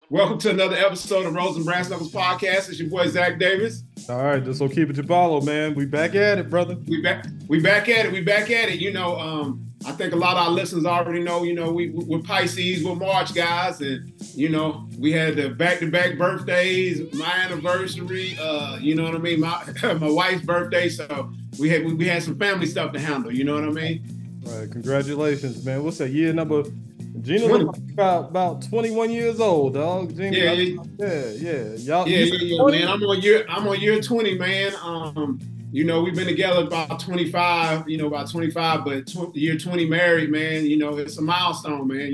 Welcome to another episode of Rose and Brass Knuckles Podcast. It's your boy Zach Davis. All right, this will keep it Jabalo, man. We back at it, brother. We back at it. We back at it. I think a lot of our listeners already know. We're Pisces, we're March guys, and we had the back-to-back birthdays, my anniversary. You know what I mean? My wife's birthday, so we had some family stuff to handle. You know what I mean? All right, congratulations, man. What's that year number? Gina looks like about 21 years old, dog. Gina, yeah. Y'all, man. I'm on year 20, man. We've been together about 25, but year 20 married, man. It's a milestone, man.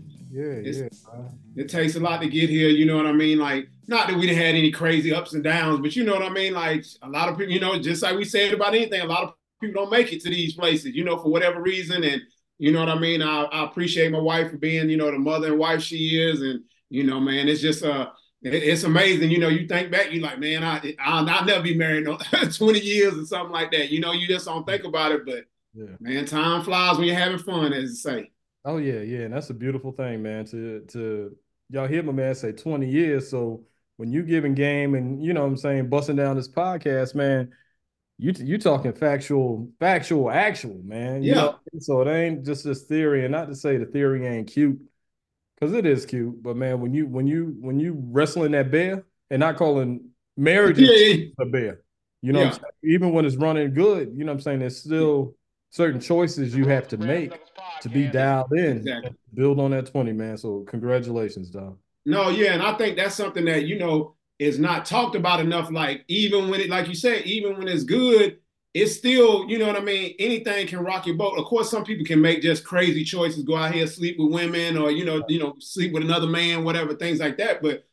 It takes a lot to get here. You know what I mean? Like, not that we didn't had any crazy ups and downs, but you know what I mean? Like, a lot of people, just like we said about anything, a lot of people don't make it to these places, for whatever reason. And you know what I mean? I appreciate my wife for being, the mother and wife she is. And, man, it's just, it's amazing. You think back, you're like, man, I'll never be married no 20 years or something like that. You just don't think about it. But, man, time flies when you're having fun, as they say. Oh, yeah. And that's a beautiful thing, man, to y'all hear my man say 20 years. So when you giving game and, busting down this podcast, man, you talking factual, actual, man. So it ain't just this theory, and not to say the theory ain't cute, because it is cute. But man, when you wrestling that bear and not calling marriage a bear, what I'm saying? Even when it's running good, you know what I'm saying, there's still certain choices you have to make to be dialed in. Exactly. And build on that 20, man. So congratulations, dog. No, yeah, and I think that's something that is not talked about enough. Like, even when like you said, even when it's good, it's still, you know what I mean? Anything can rock your boat. Of course, some people can make just crazy choices, go out here, sleep with women, or, sleep with another man, whatever, things like that. But,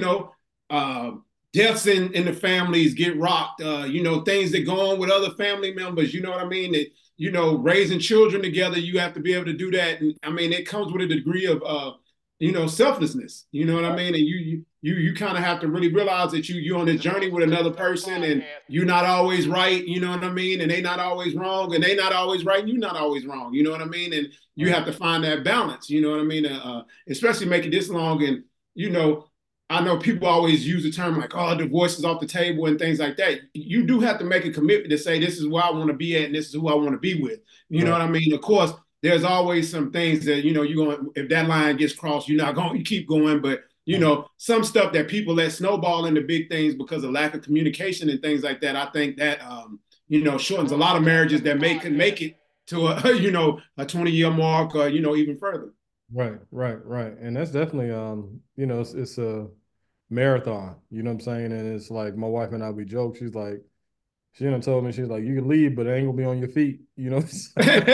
deaths in the families get rocked, things that go on with other family members, you know what I mean? That, raising children together, you have to be able to do that. And I mean, it comes with a degree of, selflessness, you know what I mean? And you kind of have to really realize that you're on this journey with another person, and you're not always right, you know what I mean? And they not always wrong, and they not always right, and you're not always wrong, you know what I mean? And you have to find that balance, you know what I mean? Especially making this long. And, I know people always use the term like, oh, divorce is off the table and things like that. You do have to make a commitment to say, this is where I want to be at, and this is who I want to be with. You know what I mean? Of course, there's always some things that, you're going, if that line gets crossed, you're not going to keep going. But, some stuff that people let snowball into big things because of lack of communication and things like that, I think that, shortens a lot of marriages that can make it to a 20-year mark or, even further. Right. And that's definitely, it's a marathon, you know what I'm saying? And it's like, my wife and I, we joke, she done told me, she's like, you can leave, but it ain't gonna be on your feet, you know what I'm saying?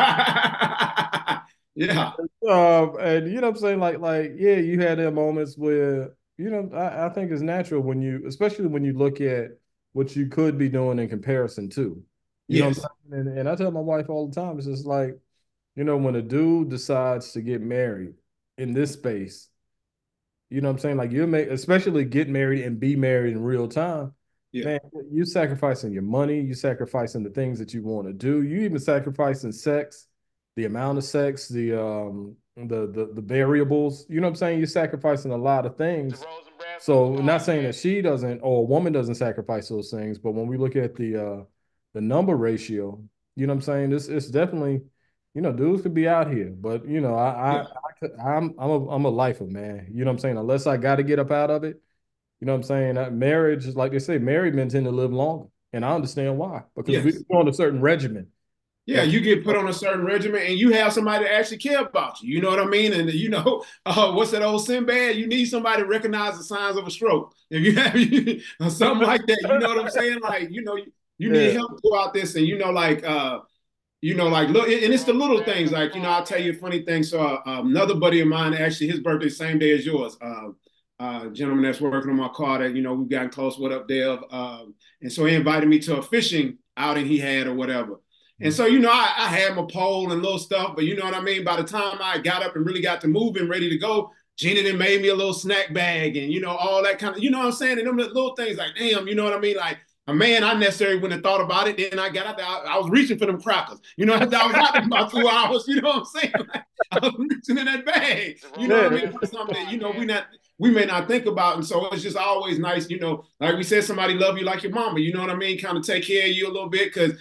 Yeah. And you know what I'm saying? Yeah, you had their moments where, I think it's natural especially when you look at what you could be doing in comparison to. You know what I'm saying? And I tell my wife all the time, it's just like, when a dude decides to get married in this space, you know what I'm saying? Like, especially get married and be married in real time. Yeah. Man, you sacrificing your money, you sacrificing the things that you want to do, you even sacrificing sex, the amount of sex, the variables, you know what I'm saying? You're sacrificing a lot of things. So not saying that she doesn't, or a woman doesn't sacrifice those things, but when we look at the number ratio, you know what I'm saying? It's definitely, dudes could be out here, but I'm a lifer, man. You know what I'm saying? Unless I got to get up out of it. You know what I'm saying? That marriage, like they say, married men tend to live longer. And I understand why. Because we're on a certain regimen. Yeah, you get put on a certain regimen, and you have somebody that actually care about you. You know what I mean? And what's that old Sinbad? You need somebody to recognize the signs of a stroke. If you have something like that, you know what I'm saying? Like, you need help throughout this, and look, and it's the little things. Like, I'll tell you a funny thing. So another buddy of mine, actually, his birthday same day as yours. Gentleman that's working on my car that, we've gotten close with up there. And so he invited me to a fishing outing he had or whatever. And so, I had my pole and little stuff, but you know what I mean? By the time I got up and really got to moving, ready to go, Gina then made me a little snack bag and, all that kind of, you know what I'm saying? And them little things like, damn, you know what I mean? Like, a man, I necessarily wouldn't have thought about it. Then I got out there, I was reaching for them crackers. I was out there about 2 hours, you know what I'm saying? Like, I was reaching in that bag. You know what I mean? Something that, we may not think about. And so it's just always nice, like we said, somebody love you like your mama, you know what I mean? Kind of take care of you a little bit because,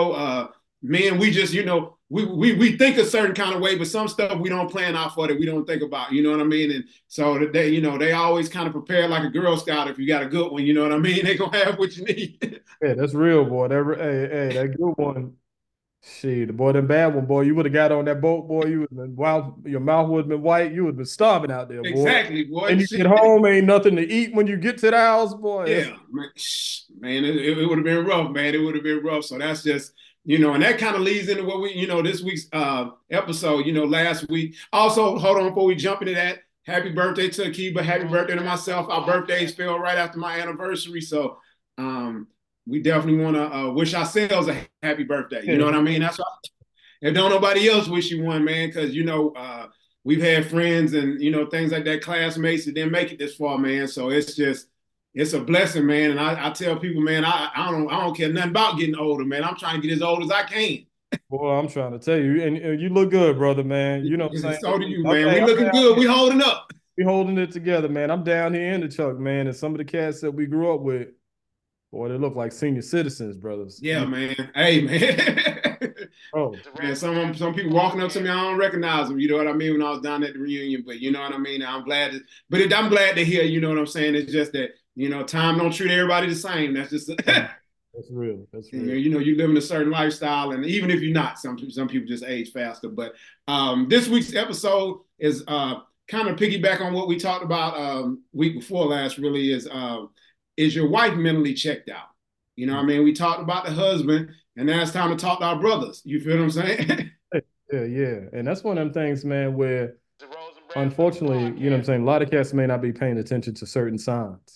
man, we just, we think a certain kind of way, but some stuff we don't plan out for that we don't think about, you know what I mean? And so they, they always kind of prepare like a Girl Scout. If you got a good one, you know what I mean? They gonna have what you need. Yeah, that's real, boy. That good one. Shit, the boy, them bad one, boy. You would have got on that boat, boy. You would have been wild. Your mouth would have been white. You would have been starving out there, boy. Exactly, boy. And you get home, ain't nothing to eat when you get to the house, boy. Yeah, man, it would have been rough, man. It would have been rough. So that's just, and that kind of leads into what we, this week's episode, last week. Also, hold on before we jump into that. Happy birthday to Akiba. Happy birthday to myself. Our birthdays fell right after my anniversary. So we definitely want to wish ourselves a happy birthday. You know what I mean? That's why if don't nobody else wish you one, man, because, we've had friends and, things like that, classmates that didn't make it this far, man. So it's a blessing, man. And I tell people, man, I don't care nothing about getting older, man. I'm trying to get as old as I can. Boy, I'm trying to tell you, and you look good, brother, man. You know what I'm saying? So do you, man. We looking good. We holding up. We holding it together, man. I'm down here in the truck, man. And some of the cats that we grew up with, boy, they look like senior citizens, brothers. Yeah, man. Hey, man. Oh, man, some people walking up to me, I don't recognize them. You know what I mean? When I was down at the reunion, but you know what I mean. I'm glad to hear. You know what I'm saying? It's just that time don't treat everybody the same. That's just that's real. That's real. You live in a certain lifestyle, and even if you're not, some people just age faster. But this week's episode is kind of piggyback on what we talked about week before last. Really is your wife mentally checked out? You know what I mean? We talked about the husband, and now it's time to talk to our brothers. You feel what I'm saying? Yeah. And that's one of them things, man, where unfortunately, you know what I'm saying, a lot of cats may not be paying attention to certain signs,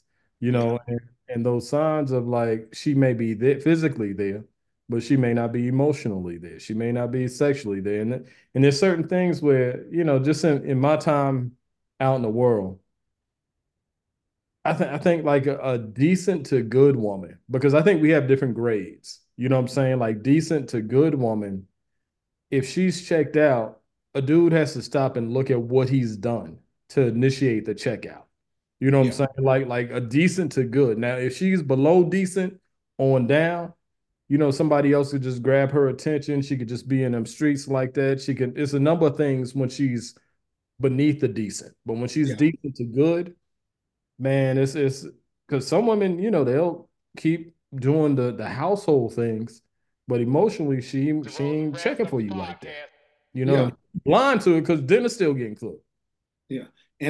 and those signs of like she may be there, physically there, but she may not be emotionally there. She may not be sexually there. And there's certain things where, just in my time out in the world, I think like a decent to good woman, because I think we have different grades. You know what I'm saying? Like decent to good woman, if she's checked out, a dude has to stop and look at what he's done to initiate the checkout. You know what I'm saying? Like a decent to good. Now, if she's below decent on down, somebody else could just grab her attention. She could just be in them streets like that. It's a number of things when she's beneath the decent. But when she's decent to good, man, it's because some women, they'll keep doing the household things, but emotionally she ain't checking for you like that. Blind to it because dinner's still getting cooked. Yeah. And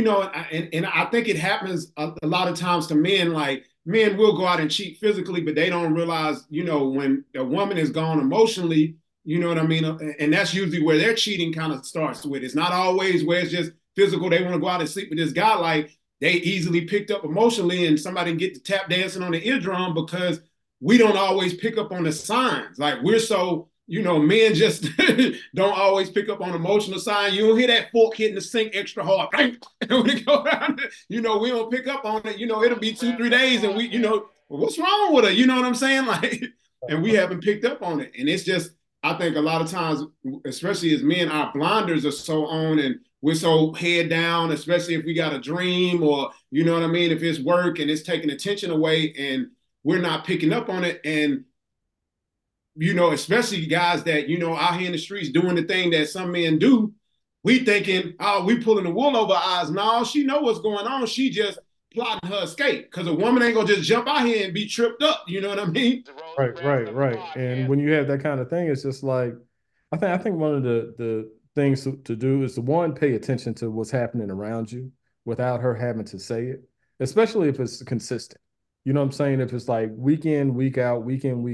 I think it happens a lot of times to men. Like men will go out and cheat physically, but they don't realize, when a woman is gone emotionally, you know what I mean? And that's usually where their cheating kind of starts with. It's not always where it's just physical. They want to go out and sleep with this guy. Like they easily picked up emotionally, and somebody get to tap dancing on the eardrum because we don't always pick up on the signs. Like we're so, men just don't always pick up on emotional signs. You don't hear that fork hitting the sink extra hard. When it go around, we don't pick up on it. It'll be 2-3 days and we, what's wrong with her? You know what I'm saying? Like, and we haven't picked up on it. And it's just, I think a lot of times, especially as men, our blinders are so on and we're so head down, especially if we got a dream or, you know what I mean? If it's work and it's taking attention away and we're not picking up on it. And, especially guys that, out here in the streets doing the thing that some men do, we thinking, oh, we pulling the wool over our eyes. No, she know what's going on. She just plotting her escape because a woman ain't gonna just jump out here and be tripped up. You know what I mean? Right. And when you have that kind of thing, it's just like, I think one of the things to do is to one, pay attention to what's happening around you without her having to say it, especially if it's consistent. You know what I'm saying? If it's like week in, week out,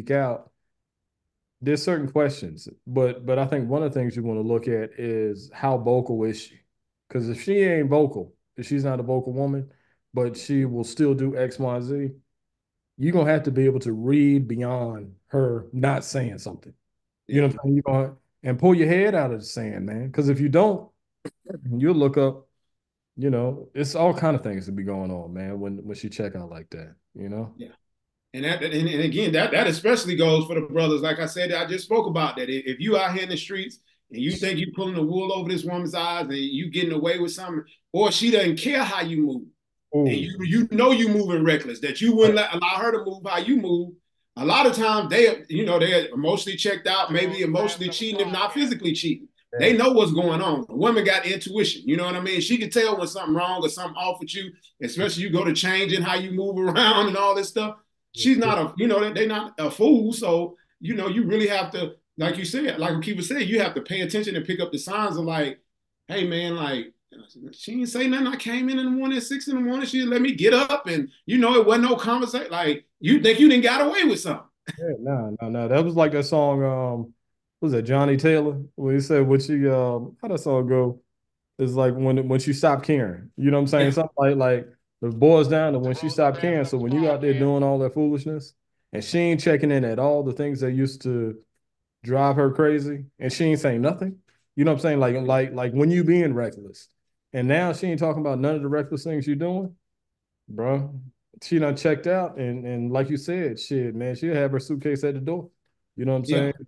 there's certain questions. But I think one of the things you want to look at is how vocal is she? Because if she ain't vocal, if she's not a vocal woman, but she will still do X, Y, Z, you're gonna have to be able to read beyond her not saying something. You know what I'm saying? You're gonna and pull your head out of the sand, man. Because if you don't, you'll look up, it's all kind of things that be going on, man, when she check out like that, Yeah. And again, that especially goes for the brothers. Like I said, I just spoke about that. If you out here in the streets and you think you pulling the wool over this woman's eyes and you getting away with something, or she doesn't care how you move, and Oh, you know you moving reckless, that you wouldn't allow her to move how you move. A lot of times they're emotionally checked out, maybe emotionally cheating, if not physically cheating. yeah. They know what's going on. A woman got intuition. You know what I mean? She can tell when something wrong or something off with you, especially you go to changing how you move around and all this stuff. She's not they're not a fool. So, you really have to, like you said, like Kiva said, you have to pay attention and pick up the signs of like, hey man, like she didn't say nothing. I came in the morning at 6 in the morning. She let me get up, and it wasn't no conversation. Like you think you didn't got away with something? Yeah, no, no, no. That was like that song, what was that, Johnny Taylor? When he said what she how that song go? It's like when she stopped caring. You know what I'm saying? Yeah, Something like the boys down to when she stopped caring. So when you out there doing all that foolishness and she ain't checking in at all the things that used to drive her crazy and she ain't saying nothing. You know what I'm saying? Like when you being reckless. And now she ain't talking about none of the reckless things you're doing, bro. She done checked out and like you said, shit, man, she'll have her suitcase at the door. You know what I'm yeah, saying?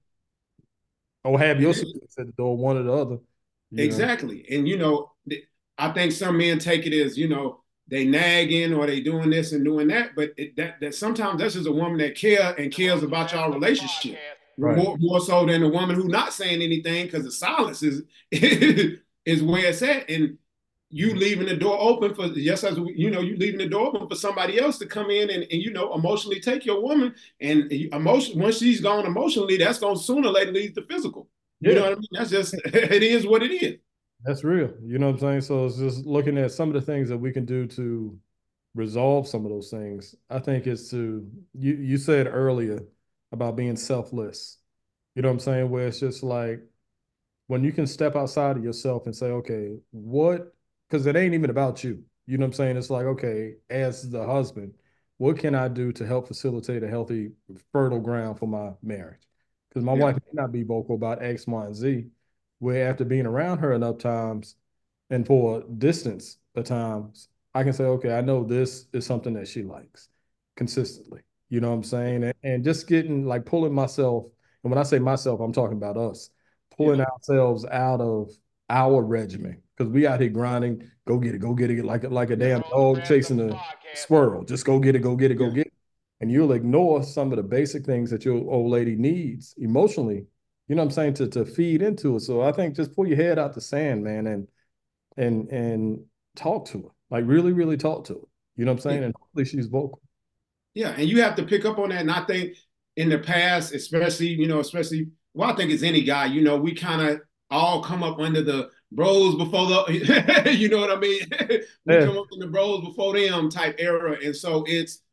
Or have it your is. suitcase at the door, one or the other. You know. Exactly. And I think some men take it as, they nagging or they doing this and doing that, but that sometimes that's just a woman that cares about y'all relationship Right. more so than the woman who not saying anything, because the silence is is where it's at. And you leaving the door open for, yes, as you leaving the door open for somebody else to come in and emotionally take your woman. And emotion, once she's gone emotionally, that's going to sooner or later lead to physical. You know Yeah. what I mean? That's just it is what it is. That's real. You know what I'm saying? So it's just looking at some of the things that we can do to resolve some of those things. I think it's to you said earlier about being selfless. You know what I'm saying? Where it's just like when you can step outside of yourself and say, okay, what, because it ain't even about you. You know what I'm saying? It's like, okay, as the husband, what can I do to help facilitate a healthy, fertile ground for my marriage? Because my Yeah, wife may not be vocal about X, Y, and Z, where after being around her enough times and for a distance of times, I can say, okay, I know this is something that she likes consistently. You know what I'm saying? And just getting like pulling myself, and when I say myself, I'm talking about us yeah, pulling ourselves out of our regimen because we out here grinding, go get it, like a yeah, damn dog chasing a squirrel. Just go get it, go get it, go yeah, get it. And you'll ignore some of the basic things that your old lady needs emotionally, you know what I'm saying, to feed into it. So I think just pull your head out the sand, man, and talk to her. Like really, really talk to her. You know what I'm yeah. saying? And hopefully she's vocal. Yeah, and you have to pick up on that. And I think in the past, especially, well, I think it's any guy, we kind of all come up under the bros before the, you know what I mean? We Yeah, come up in the bros before them type era. And so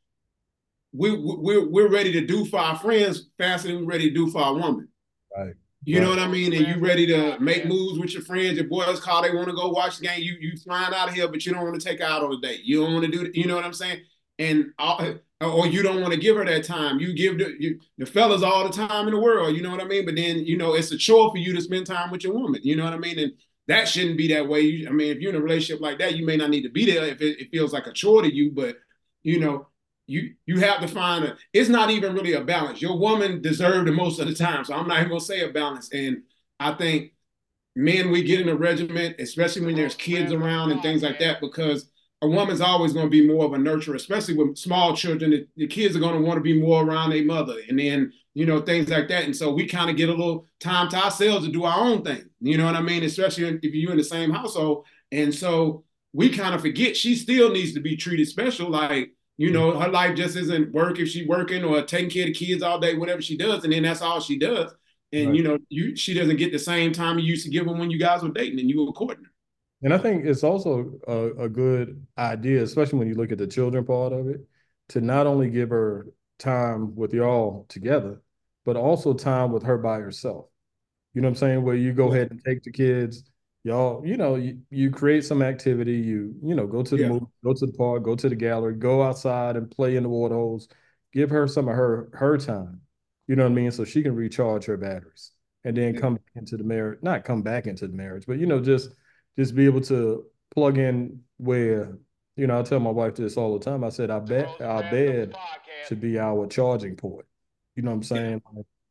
we're ready to do for our friends faster than we're ready to do for our woman. right, You know right. what I mean? And you ready to make moves with your friends. Your boys call, they want to go watch the game. You flying out of here, but you don't want to take her out on a date. You don't want to do it. You know what I'm saying? And or you don't want to give her that time. You give the fellas all the time in the world. You know what I mean? But then it's a chore for you to spend time with your woman. You know what I mean? And that shouldn't be that way. I mean, if you're in a relationship like that, you may not need to be there if it feels like a chore to you. But you know, you have to find it's not even really a balance. Your woman deserved the most of the time. So I'm not even gonna say a balance. And I think men, we get in a regiment, especially when there's kids around and things like that, because a woman's always going to be more of a nurturer, especially with small children. The kids are going to want to be more around their mother, and then things like that. And so we kind of get a little time to ourselves to do our own thing. You know what I mean? Especially if you're in the same household. And so we kind of forget she still needs to be treated special. Like her life just isn't work if she's working or taking care of the kids all day, whatever she does, and then that's all she does. And Right. she doesn't get the same time you used to give her when you guys were dating and you were courting her. And I think it's also a good idea, especially when you look at the children part of it, to not only give her time with y'all together, but also time with her by herself. You know what I'm saying? Where you go Yeah, ahead and take the kids, y'all, you create some activity, go to the yeah, movie, go to the park, go to the gallery, go outside and play in the water holes. Give her some of her time. You know what I mean? So she can recharge her batteries and then yeah, come back into the marriage, not come back into the marriage, but just be able to plug in where, I tell my wife this all the time. I said, I bet our bed should be our charging port. You know what I'm yeah, saying?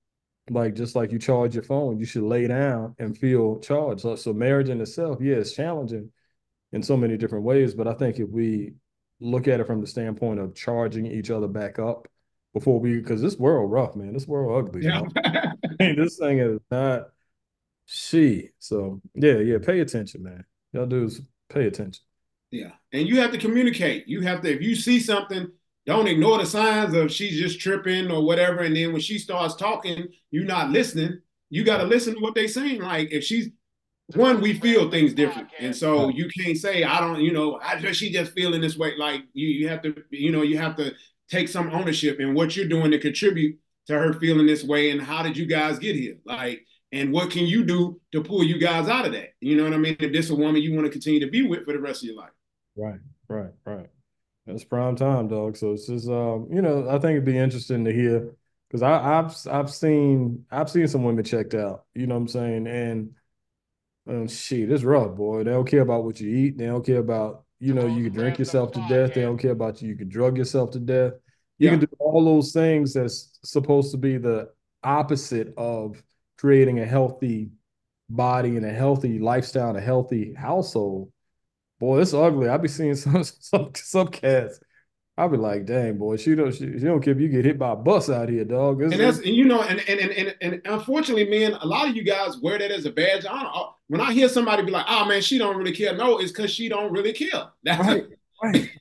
like just like you charge your phone, you should lay down and feel charged. So marriage in itself, yeah, it's challenging in so many different ways. But I think if we look at it from the standpoint of charging each other back up before we, because this world rough, man, this world ugly, Yeah. dog. This thing is not she. So yeah, pay attention, man. Y'all dudes, pay attention. Yeah. And you have to communicate. You have to, if you see something, don't ignore the signs of she's just tripping or whatever. And then when she starts talking, you're not listening. You got to listen to what they're saying. Like if she's one, we feel things different. And so Right. you can't say, I don't, she just feeling this way. Like you have to, you have to take some ownership in what you're doing to contribute to her feeling this way. And how did you guys get here? Like, and what can you do to pull you guys out of that? You know what I mean? If this is a woman you want to continue to be with for the rest of your life. Right, right. That's prime time, dog. So it's just I think it'd be interesting to hear because I've seen some women checked out, you know what I'm saying? And shit, it's rough, boy. They don't care about what you eat. They don't care about, you can drink yourself to death. They don't care about you. You can drug yourself to death. You can Yeah. do all those things that's supposed to be the opposite of creating a healthy body and a healthy lifestyle and a healthy household. Boy, it's ugly. I be seeing some cats. I be like, dang, boy, she don't care if you get hit by a bus out here, dog. And that's, and, and unfortunately, man, a lot of you guys wear that as a badge of honor. When I hear somebody be like, "Oh man, she don't really care," no, it's because she don't really care. That's Right, right.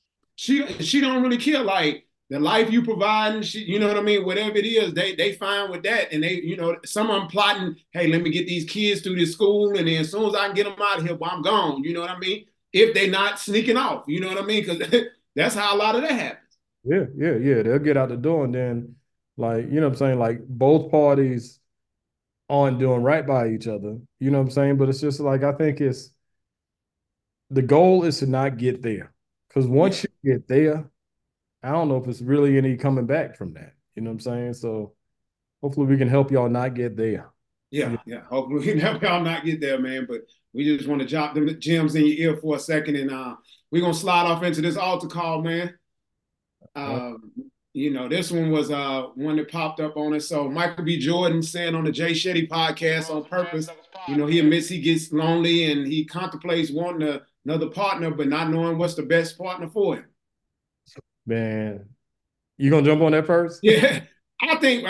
she don't really care. Like the life you provide, and she, you know what I mean. Whatever it is, they fine with that, and they, some of them plotting. Hey, let me get these kids through this school, and then as soon as I can get them out of here, well, I'm gone. You know what I mean? If they not sneaking off, you know what I mean? Because that's how a lot of that happens. Yeah. They'll get out the door and then, like, you know what I'm saying? Like, both parties aren't doing right by each other. You know what I'm saying? But it's just like, I think the goal is to not get there. Because Yeah. once you get there, I don't know if it's really any coming back from that. You know what I'm saying? So hopefully we can help y'all not get there. Yeah, Yeah. yeah. Hopefully we can help y'all not get there, man. But we just want to drop them gems in your ear for a second, and we're gonna slide off into this altar call, man. Um, this one was one that popped up on us. So Michael B. Jordan said on the Jay Shetty podcast on purpose, he admits he gets lonely and he contemplates wanting another partner, but not knowing what's the best partner for him. Man, you gonna jump on that first? Yeah, I think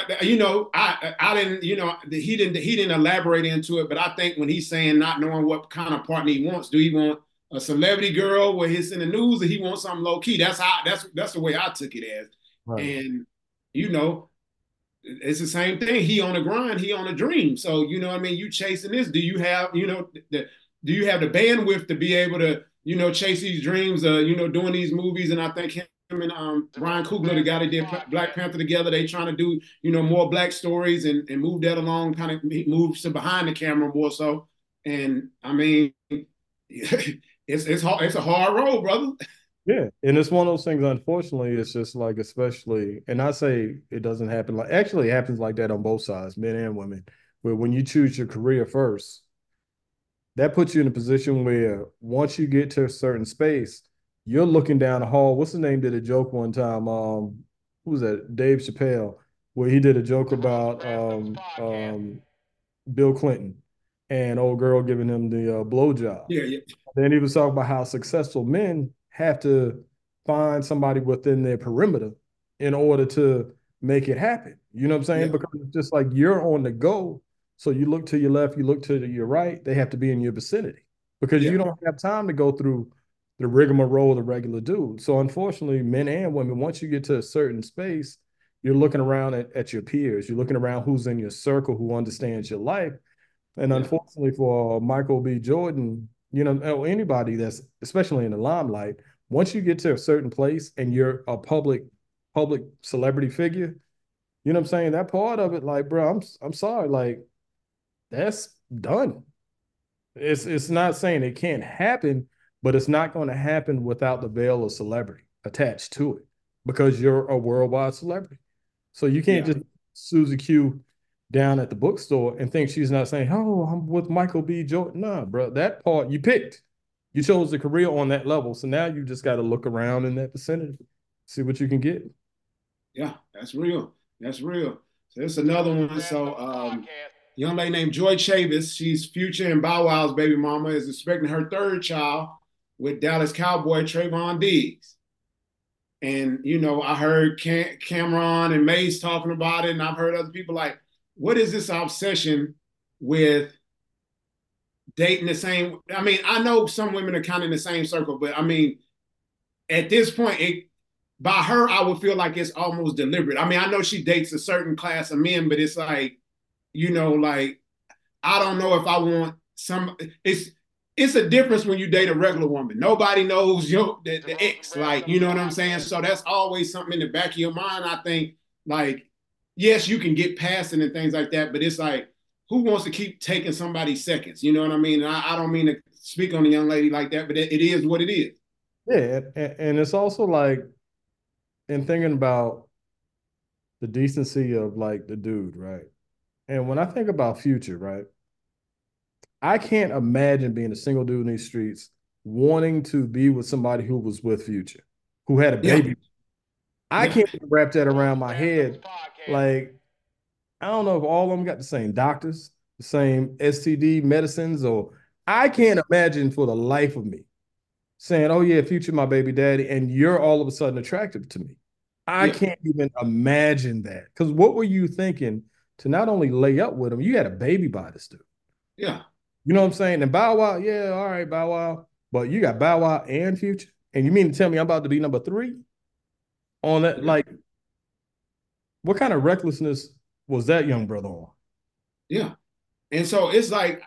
I didn't he didn't elaborate into it, but I think when he's saying not knowing what kind of partner he wants, do he want a celebrity girl where he's in the news, or he wants something low key? That's the way I took it as, Right. and you know it's the same thing. He on a grind, he on a dream. So you know what I mean. You chasing this? Do you have do you have the bandwidth to be able to chase these dreams? Doing these movies, and I think him and Ryan Coogler, the guy that did Black Panther together, they trying to do more black stories and move that along, kind of moves to behind the camera more so. And I mean, it's hard. It's a hard road, brother. Yeah, and it's one of those things. Unfortunately, it's just like, especially, and I say it doesn't happen like, actually, it happens like that on both sides, men and women. Where when you choose your career first, that puts you in a position where once you get to a certain space, you're looking down the hall. What's his name? Did a joke one time. Who was that? Dave Chappelle, where he did a joke about Bill Clinton and old girl giving him the blowjob. Yeah, yeah, Then he was talking about how successful men have to find somebody within their perimeter in order to make it happen. You know what I'm saying? yeah, Because it's just like you're on the go. So you look to your left, you look to your right, they have to be in your vicinity because you yeah, don't have time to go through the rigmarole of the regular dude. So unfortunately, men and women, once you get to a certain space, you're looking around at your peers. You're looking around who's in your circle, who understands your life. And yeah, unfortunately for Michael B. Jordan, or anybody that's especially in the limelight, once you get to a certain place and you're a public celebrity figure, you know what I'm saying? That part of it, like, bro, I'm sorry, like, that's done. It's not saying it can't happen, but it's not going to happen without the veil of celebrity attached to it because you're a worldwide celebrity. So you can't yeah. just Susie Q down at the bookstore and think she's not saying, "Oh, I'm with Michael B. Jordan." Nah, bro, that part you picked. You chose the career on that level, so now you just got to look around in that vicinity, see what you can get. Yeah, that's real. That's real. So it's another one. So young lady named Joy Chavis, she's Future and Bow Wow's baby mama, is expecting her third child with Dallas Cowboy Trayvon Diggs. And I heard Cameron and Mace talking about it, and I've heard other people like, what is this obsession with dating the same? I mean, I know some women are kind of in the same circle, but I mean, at this point, by her, I would feel like it's almost deliberate. I mean, I know she dates a certain class of men, but it's like, like I don't know if I want some. It's a difference when you date a regular woman. Nobody knows the ex, like you know what I'm saying. So that's always something in the back of your mind. I think, like, yes, you can get past it and things like that, but it's like, who wants to keep taking somebody's seconds? You know what I mean? I don't mean to speak on a young lady like that, but it is what it is. Yeah, and it's also like in thinking about the decency of like the dude, right? And when I think about Future, right, I can't imagine being a single dude in these streets wanting to be with somebody who was with Future, who had a Yeah, baby. I yeah, can't wrap that around my head. Like, I don't know if all of them got the same doctors, the same STD medicines, or I can't imagine for the life of me saying, "Oh yeah, Future, my baby daddy," and you're all of a sudden attractive to me. I yeah, can't even imagine that. Because what were you thinking to not only lay up with him, you had a baby by this dude. yeah, You know what I'm saying? And Bow Wow, yeah, all right, Bow Wow. But you got Bow Wow and Future. And you mean to tell me I'm about to be number three on that? yeah, Like, what kind of recklessness was that young brother on? yeah. And so it's like,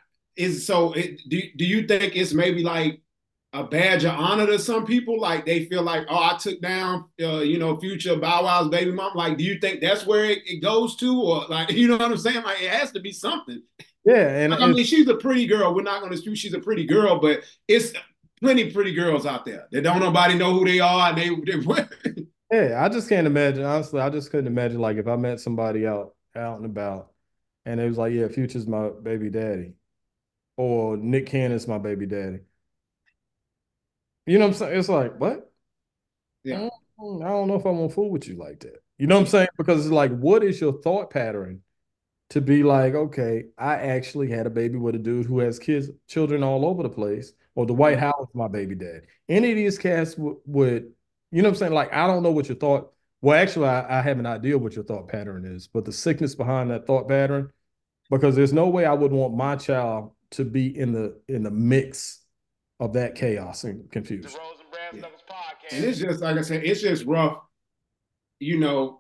do you think it's maybe like a badge of honor to some people? Like they feel like, oh, I took down, Future Bow Wow's baby mom. Like, do you think that's where it goes to, or like, you know what I'm saying? Like, it has to be something. Yeah, I mean, she's a pretty girl. We're not going to dispute she's a pretty girl, but it's plenty of pretty girls out there that don't nobody know who they are, and they yeah, I just can't imagine. Honestly, I just couldn't imagine like if I met somebody out and about and it was like, yeah, Future's my baby daddy, or Nick Cannon's my baby daddy. You know what I'm saying? It's like, what? yeah, I don't know if I want to fool with you like that. You know what I'm saying? Because it's like, what is your thought pattern to be like, okay, I actually had a baby with a dude who has children all over the place, or the White yeah, House, my baby dad. Any of these cats would, you know what I'm saying? Like, I don't know what your thought. Well, actually, I have an idea what your thought pattern is, but the sickness behind that thought pattern, because there's no way I would want my child to be in the mix of that chaos and confusion. yeah. And it's just like I said, it's just rough. You know,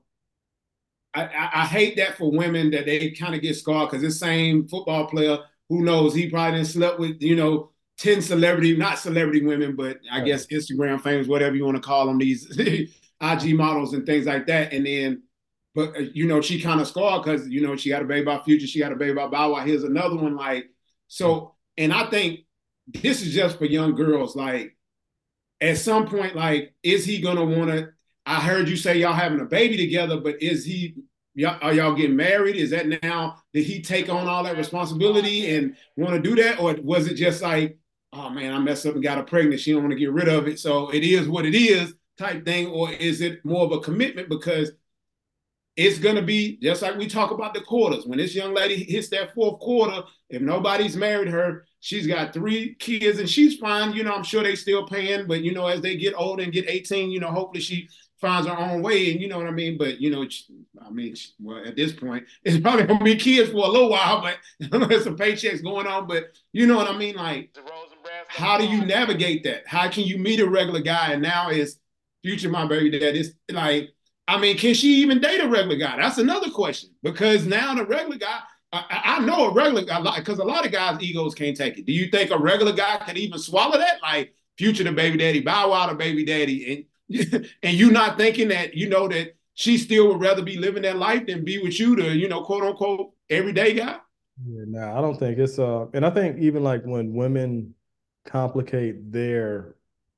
I hate that for women that they kind of get scarred because this same football player, who knows, he probably didn't slept with 10 celebrity, not celebrity women, but I Right. guess Instagram famous, whatever you want to call them, these IG models and things like that. And then, but she kind of scarred because she got a baby by Future, she got a baby by Bow Wow. Here's another one, like so. And I think this is just for young girls. Like at some point, like, is he gonna want to? I heard you say y'all having a baby together, but is he? Are y'all getting married? Is that now? Did he take on all that responsibility and want to do that, or was it just like, oh man, I messed up and got her pregnant. She don't want to get rid of it, so it is what it is type thing, or is it more of a commitment because it's going to be just like we talk about the quarters. When this young lady hits that fourth quarter, if nobody's married her, she's got 3 kids and she's fine. I'm sure they still paying, but as they get older and get 18, hopefully she finds her own way. And you know what I mean? But I mean, well, at this point, it's probably gonna be kids for a little while, but there's some paychecks going on. But you know what I mean? Like, how do you navigate that? How can you meet a regular guy and now is Future my baby dad? It's like, I mean, can she even date a regular guy? That's another question because now the regular guy, I know a regular guy because a lot of guys' egos can't take it. Do you think a regular guy could even swallow that? Like Future the baby daddy, Bow Wow the baby daddy, and and you not thinking that that she still would rather be living that life than be with you, the quote unquote everyday guy. Yeah, no, I don't think it's and I think even like when women complicate their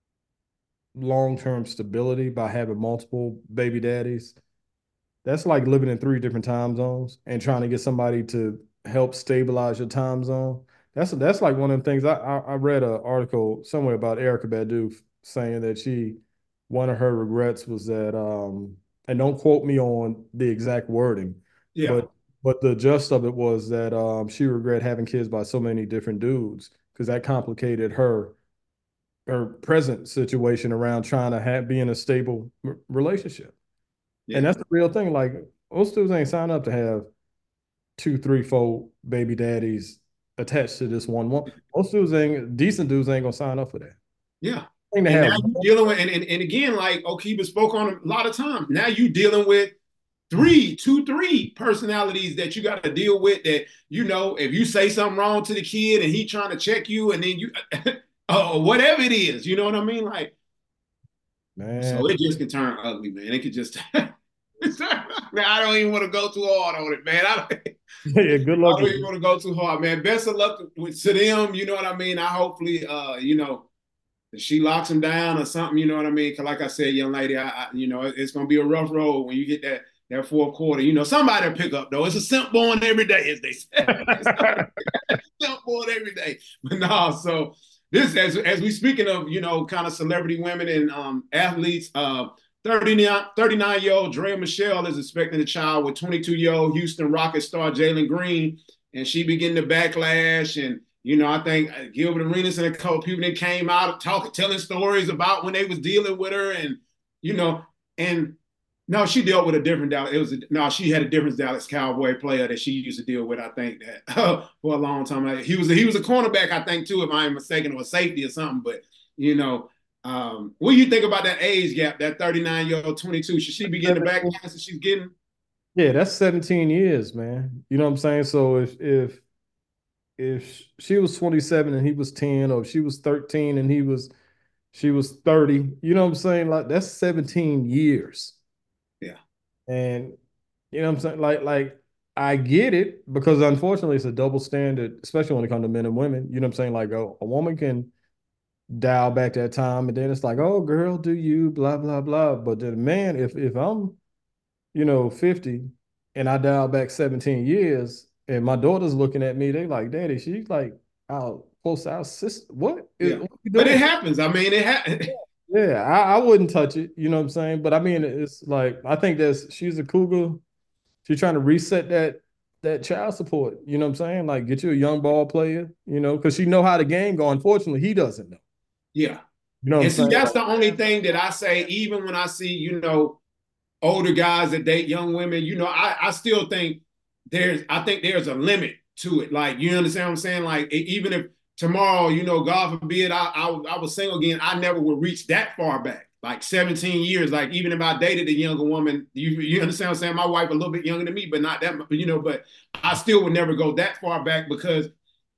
long-term stability by having multiple baby daddies, that's like living in three different time zones and trying to get somebody to help stabilize your time zone. That's like one of the things I read an article somewhere about Erica Badu saying that one of her regrets was that and don't quote me on the exact wording, Yeah. but the gist of it was that she regret having kids by so many different dudes because that complicated her present situation around trying to be in a stable relationship. And Yeah. that's the real thing. Like most dudes ain't signed up to have two, three, four baby daddies attached to this one woman. Most dudes ain't decent dudes ain't gonna sign up for that. Yeah. Thing to And now have. you're dealing with, and again, like Okiba spoke on a lot of times. Now you dealing with three personalities that you got to deal with. That if you say something wrong to the kid and he trying to check you, and then you, whatever it is, you know what I mean? Like, Man, so it just can turn ugly, man. It could just. Man, I don't even want to go too hard on it, man. yeah, good luck I don't with even it. want to go too hard, man. Best of luck to them. You know what I mean? I hopefully, she locks him down or something, you know what I mean? Because like I said, young lady, it's gonna be a rough road when you get that fourth quarter. Somebody will pick up though. It's a simp born every day, as they say. Simp born every day. But no, so this as we speaking of kind of celebrity women and athletes, 39-year-old Drea Michelle is expecting a child with 22-year-old Houston Rockets star Jalen Green, and she began to backlash. And I think Gilbert Arenas and a couple people that came out telling stories about when they was dealing with her, and and no, she dealt with a different Dallas. She had a different Dallas Cowboy player that she used to deal with. I think that for a long time. He was a cornerback, I think too, if I am mistaken, or a safety or something. But what do you think about that age gap? That 39-year-old, 22. Should she be getting the backlash that she's getting? Yeah, that's 17 years, man. You know what I'm saying? So if she was 27 and he was 10, or if she was 13 and she was 30, you know what I'm saying? Like that's 17 years. Yeah. And you know what I'm saying? Like I get it because unfortunately it's a double standard, especially when it comes to men and women. You know what I'm saying? Like a woman can dial back that time and then it's like, oh girl, do you blah blah blah. But then man, if I'm 50 and I dial back 17 years and my daughter's looking at me, they like, Daddy, she's like our close our sister. Yeah. What you But it doing? happens. I mean, it happens. Yeah, I wouldn't touch it, you know what I'm saying? But I mean, it's like I think she's a cougar. She's trying to reset that child support, you know what I'm saying? Like get you a young ball player, because she know how the game go. Unfortunately, he doesn't know. Yeah. You know what I'm And see, saying? that's Like, the only thing that I say, even when I see, older guys that date young women, I still think there's a limit to it. Like, you understand what I'm saying? Like, even if tomorrow, God forbid, I was single again, I never would reach that far back. Like 17 years, like even if I dated a younger woman, you understand what I'm saying? My wife a little bit younger than me, but not that, but I still would never go that far back because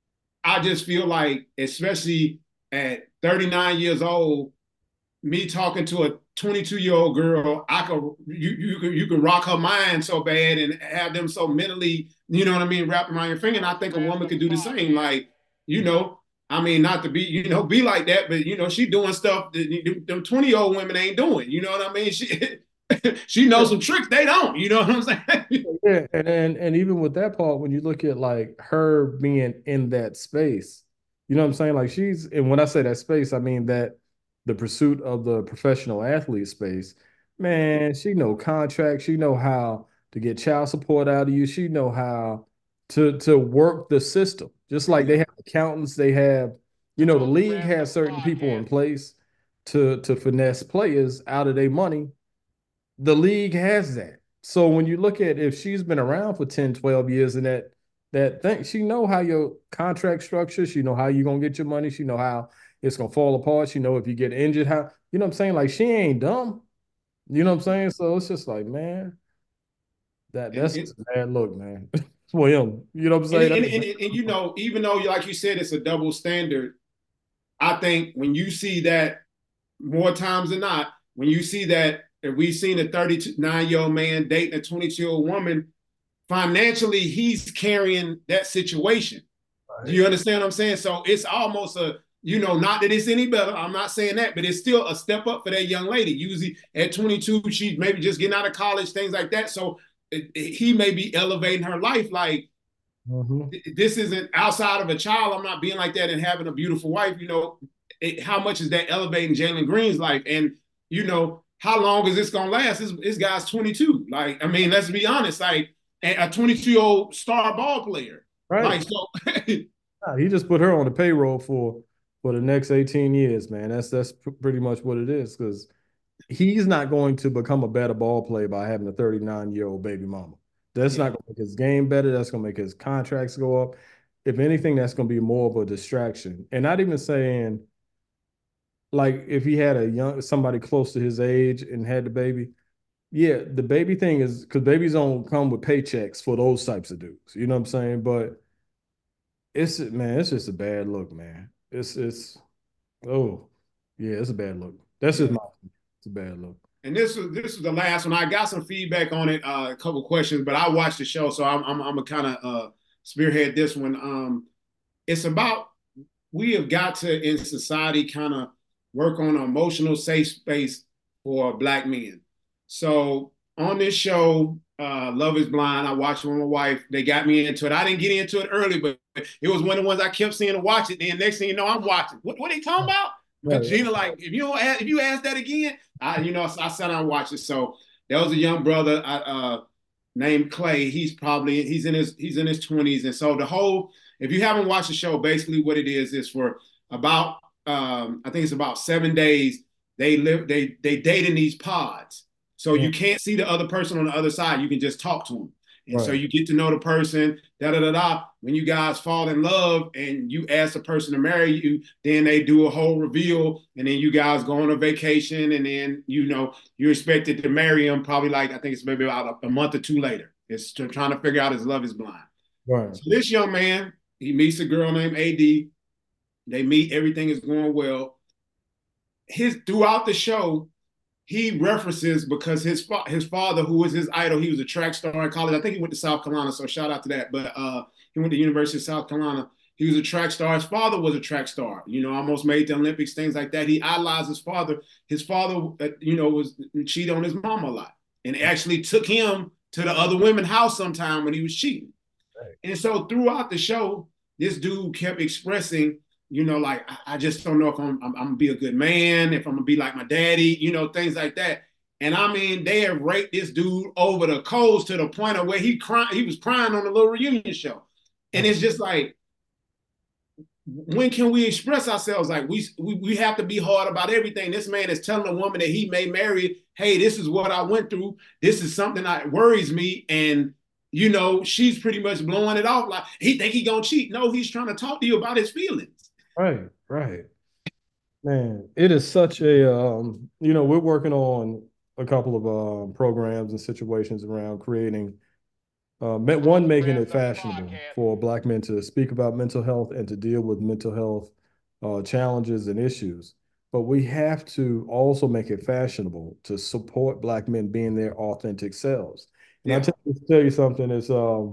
I just feel like, especially at 39 years old, me talking to a 22-year-old girl, you could rock her mind so bad and have them so mentally, you know what I mean, wrapped around your finger. And I think a woman could do the same. Like, I mean, not to be, be like that, but she doing stuff that them 20-year-old women ain't doing. You know what I mean? She knows some tricks they don't. You know what I'm saying? yeah, and even with that part, when you look at like her being in that space, you know what I'm saying? Like and when I say that space, I mean that the pursuit of the professional athlete space, man, she know contracts, she know how to get child support out of you, she know how to work the system. Just like they Yeah. have accountants, they have, the league has certain people in place to finesse players out of their money. The league has that. So when you look at if she's been around for 10, 12 years and that thing, she know how your contract structure, she know how you're gonna get your money, she know how it's gonna fall apart, she know if you get injured, how you know what I'm saying? Like she ain't dumb. You know what I'm saying? So it's just like, man, And, that's and, just a bad look, man. For him. You know what I'm and, saying? and, and, and even though, like you said, it's a double standard, I think when you see that more times than not, when you see that, if we've seen a 39-year-old man dating a 22-year-old woman, financially, he's carrying that situation. Do Right. you understand what I'm saying? So it's almost not that it's any better. I'm not saying that, but it's still a step up for that young lady. Usually at 22, she's maybe just getting out of college, things like that. So he may be elevating her life. Like, Mm-hmm. this isn't outside of a child. I'm not being like that and having a beautiful wife. How much is that elevating Jalen Green's life? And how long is this gonna last? This guy's 22. Like, I mean, let's be honest. Like, a 22-year-old star ball player. Right. Like so, Nah, he just put her on the payroll for the next 18 years, man. That's pretty much what it is because he's not going to become a better ball player by having a 39-year-old baby mama. That's not yeah, going to make his game better. That's going to make his contracts go up. If anything, that's going to be more of a distraction. And not even saying like if he had a young somebody close to his age and had the baby, yeah, the baby thing is because babies don't come with paychecks for those types of dudes. You know what I'm saying? But it's man, it's just a bad look, man. It's oh yeah, it's a bad look. That's just yeah. my it's a bad look. And this was the last one. I got some feedback on it, a couple questions, but I watched the show, so I'm gonna kind of spearhead this one. It's about we have got to in society kind of work on an emotional safe space for Black men. So on this show, Love Is Blind, I watched it with my wife. They got me into it. I didn't get into it early, but it was one of the ones I kept seeing to watch it. Then next thing you know, I'm watching. What are they talking about? Right. Gina, like, if you ask that again, I sat down and watched it. So there was a young brother named Clay. He's in his 20s, and so the whole if you haven't watched the show, basically what it is for about I think it's about 7 days. They date in these pods, so Yeah. you can't see the other person on the other side. You can just talk to them, and so Right. you get to know the person. Da da da da. When you guys fall in love and you ask the person to marry you, then they do a whole reveal, and then you guys go on a vacation, and then you're expected to marry him probably like I think it's maybe about a month or two later. It's trying to figure out his love is blind. Right. So this young man, he meets a girl named AD. They meet, everything is going well. His throughout the show, he references because his father, who was his idol, he was a track star in college. I think he went to South Carolina, so shout out to that. But he went to the University of South Carolina. He was a track star. His father was a track star. Almost made the Olympics, things like that. He idolized his father. His father, was cheated on his mom a lot, and actually took him to the other women's house sometime when he was cheating. Right. And so throughout the show, this dude kept expressing, like I just don't know if I'm gonna be a good man, if I'm gonna be like my daddy, things like that. And I mean, they have raped this dude over the coals to the point of where he was crying on the little reunion show. And Right. it's just like, when can we express ourselves? Like we have to be hard about everything. This man is telling a woman that he may marry, hey, this is what I went through. This is something that worries me. And she's pretty much blowing it off like he think he gonna cheat. No, he's trying to talk to you about his feelings. Right. Right. Man, it is such a we're working on a couple of programs and situations around creating one making it fashionable for Black men to speak about mental health and to deal with mental health challenges and issues. But we have to also make it fashionable to support Black men being their authentic selves. And Yeah, tell you something, it's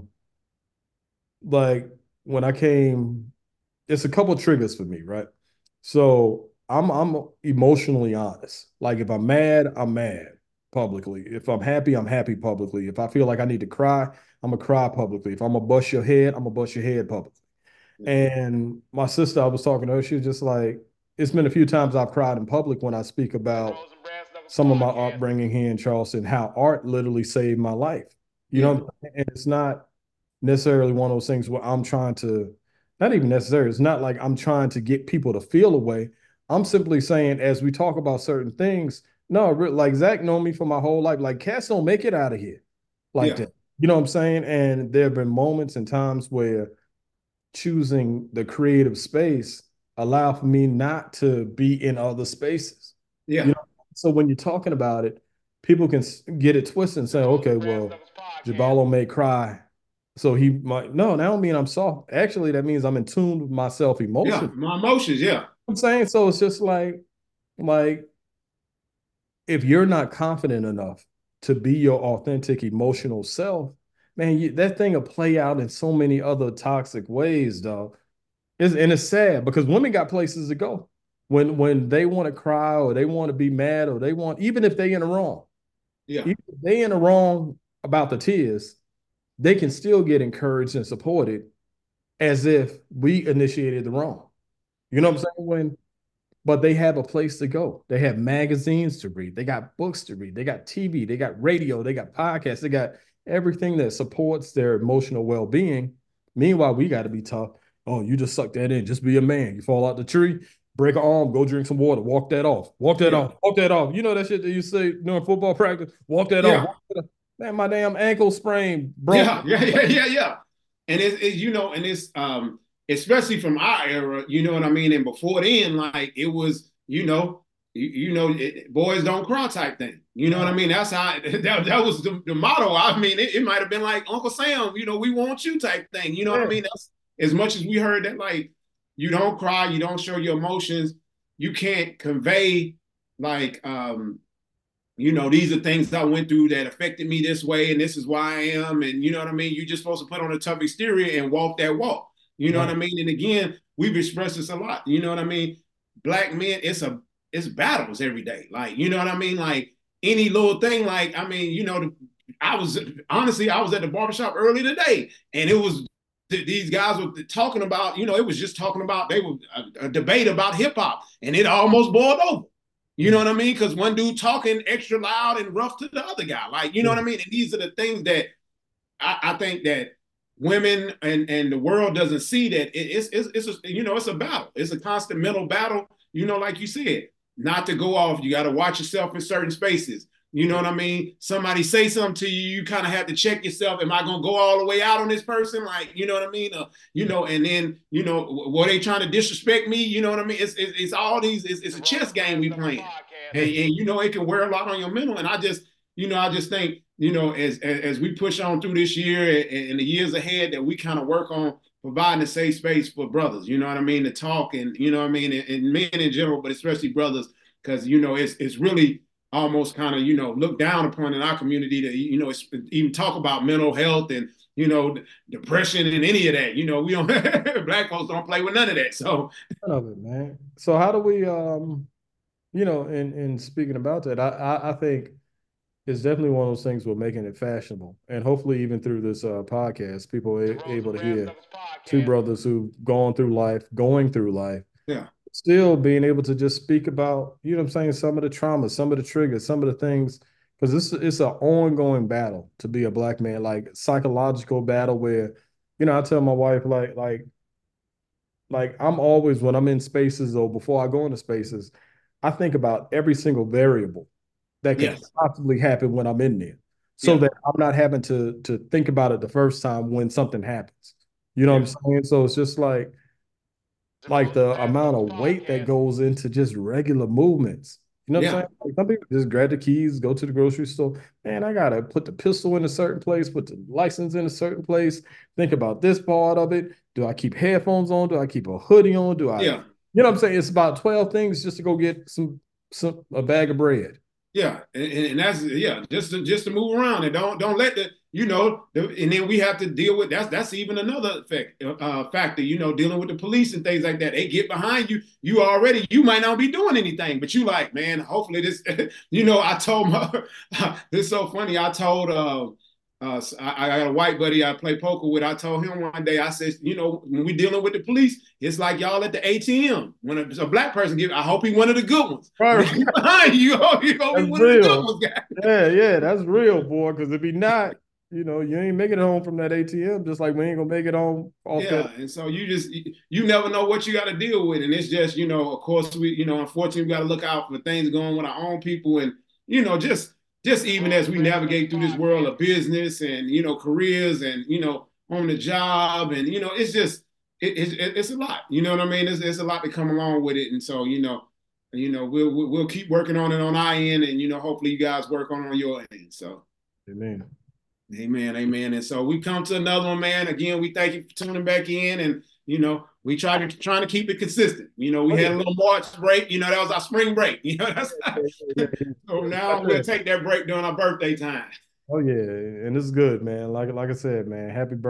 like when I came, it's a couple triggers for me, right? So I'm emotionally honest. Like if I'm mad, I'm mad publicly. If I'm happy, I'm happy publicly. If I feel like I need to cry, I'm gonna cry publicly. If I'm gonna bust your head, I'm gonna bust your head publicly. yeah, And my sister, I was talking to her, she was just like, it's been a few times I've cried in public when I speak about some of my upbringing here in Charleston, how art literally saved my life. You yeah, know, and it's not necessarily one of those things where I'm trying to, not even necessarily, it's not like I'm trying to get people to feel a way. I'm simply saying, as we talk about certain things, no, like Zach know me for my whole life. Like cats don't make it out of here like yeah, that. You know what I'm saying? And there have been moments and times where choosing the creative space allow for me not to be in other spaces. You yeah, know, so when you're talking about it, people can get it twisted and say, okay, well, Jabalo may cry. So he might, no, that don't mean I'm soft. Actually, that means I'm in tune with myself yeah. emotionally. My emotions, yeah, I'm saying so it's just like if you're not confident enough to be your authentic emotional self, man, that thing will play out in so many other toxic ways, dog. And it's sad because women got places to go when they want to cry or they want to be mad or they want, even if they in the wrong, yeah, even if they in the wrong about the tears, they can still get encouraged and supported as if we initiated the wrong. You know yeah, what I'm saying? But they have a place to go. They have magazines to read. They got books to read. They got TV. They got radio. They got podcasts. They got everything that supports their emotional well-being. Meanwhile, we got to be tough. Oh, you just suck that in. Just be a man. You fall out the tree, break an arm, go drink some water, walk that off, walk that Yeah. off, walk that off. You know that shit that you say during football practice? Walk that off. Yeah. Walk that off. Man, my damn ankle sprain broke. Yeah. Yeah. Yeah. Yeah. Yeah. And it's you know, and it's especially from our era, you know what I mean? And before then, like it was, boys don't cry type thing. You know what I mean? That's how that was the motto. I mean, it might have been like Uncle Sam, we want you type thing. You know what I Yeah. mean? That's as much as we heard that, like, you don't cry, you don't show your emotions, you can't convey like these are things I went through that affected me this way, and this is why I am. And you know what I mean? You're just supposed to put on a tough exterior and walk that walk. You know what I mean? And again, we've expressed this a lot. You know what I mean? Black men, it's battles every day. Like, you know what I mean? Like any little thing, like, I mean, I was at the barbershop early today, and it was these guys were talking about, it was just talking about, they were a debate about hip hop, and it almost boiled over. You know what I mean? Because one dude talking extra loud and rough to the other guy. Like, you know what I mean? And these are the things that I think that women and the world doesn't see, that it's a battle. It's a constant mental battle, like you said, not to go off. You got to watch yourself in certain spaces. You know what I mean? Somebody say something to you, you kind of have to check yourself. Am I going to go all the way out on this person? Like, you know what I mean? And then, were they trying to disrespect me? You know what I mean? It's all these, it's a chess game we playing. And it can wear a lot on your mental. And I just think, as we push on through this year and the years ahead, that we kind of work on providing a safe space for brothers, you know what I mean, to talk, and you know what I mean, and men in general, but especially brothers, because it's really almost kind of looked down upon in our community to even talk about mental health and depression and any of that. We don't black folks don't play with none of that. So None of it, man. So how do we in speaking about that, I think it's definitely one of those things we're making it fashionable. And hopefully even through this podcast, people are able to hear two brothers who've going through life, yeah, still being able to just speak about, you know what I'm saying, some of the trauma, some of the triggers, some of the things, because it's an ongoing battle to be a black man, like psychological battle where, I tell my wife, like I'm always, when I'm in spaces or before I go into spaces, I think about every single variable that could yes, possibly happen when I'm in there, so yeah, that I'm not having to think about it the first time when something happens. You know what I'm yeah, saying? So it's just like the amount of weight that goes into just regular movements. You know what I'm yeah, saying? Like some people just grab the keys, go to the grocery store. Man, I gotta put the pistol in a certain place, put the license in a certain place. Think about this part of it. Do I keep headphones on? Do I keep a hoodie on? yeah. You know what I'm saying? It's about 12 things just to go get some a bag of bread. Yeah, and that's just to move around, and don't let and then we have to deal with that's even another factor, dealing with the police and things like that. They get behind you, you might not be doing anything, but you like, man, hopefully this, I told my this is so funny. I told I got a white buddy I play poker with. I told him one day, I said, when we dealing with the police, it's like y'all at the ATM. When a black person I hope he one of the good ones. When Right. they get behind you, you gonna That's be one of the good real. ones, guys. Yeah, that's real, boy. Because if he not, you ain't making it home from that ATM, just like we ain't gonna make it home off that. Yeah, and so you never know what you got to deal with, and it's just of course we unfortunately we got to look out for things going with our own people, and just even as we navigate through this world of business and careers and on the job, and it's just it's a lot, you know what I mean? It's a lot to come along with it, and so we'll keep working on it on our end, and hopefully you guys work on your end. So. Amen. Amen, amen. And so we come to another one, man. Again, we thank you for tuning back in, and we trying to keep it consistent. We had a little March break. That was our spring break. That's so now we'll take that break during our birthday time. Oh yeah, and it's good, man. Like I said, man.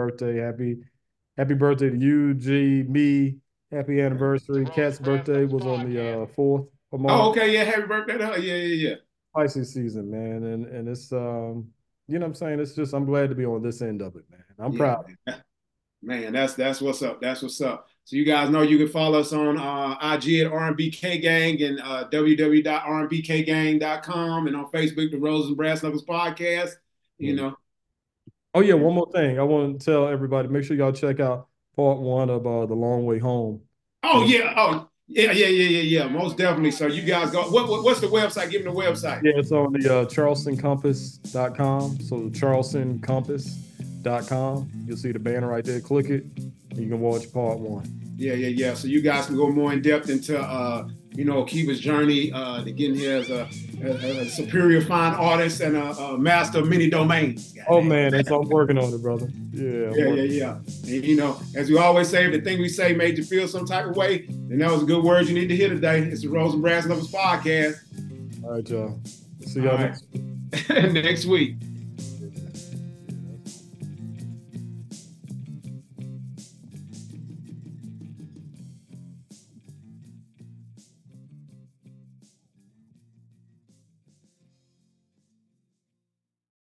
Happy birthday to you, G, me. Happy anniversary. Cat's birthday was on the 4th of Oh, March. okay, yeah, happy birthday to her. Yeah, yeah, yeah. Pisces season, man, and it's you know what I'm saying. It's just I'm glad to be on this end of it, man. I'm Yeah, proud. man. That's what's up. That's what's up. So you guys know you can follow us on IG at RMBK Gang and www.rmbkgang.com, and on Facebook, the Rose and Brass Knuckles Podcast. Yeah. Oh yeah, one more thing. I want to tell everybody, make sure y'all check out part one of The Long Way Home. Oh yeah, oh yeah. Most definitely. So you guys go. What's the website? Give me the website. Yeah, it's on the charlestoncompass.com. So charlestoncompass.com. You'll see the banner right there. Click it. You can watch part one. Yeah. So you guys can go more in depth into Akiba's journey to getting here as a superior fine artist and a master of many domains. Oh man, I'm working on it, brother. Yeah. And as we always say, if the thing we say made you feel some type of way, then that was a good word you need to hear today. It's the Rose and Brass Lovers podcast. All right, y'all. See y'all next week.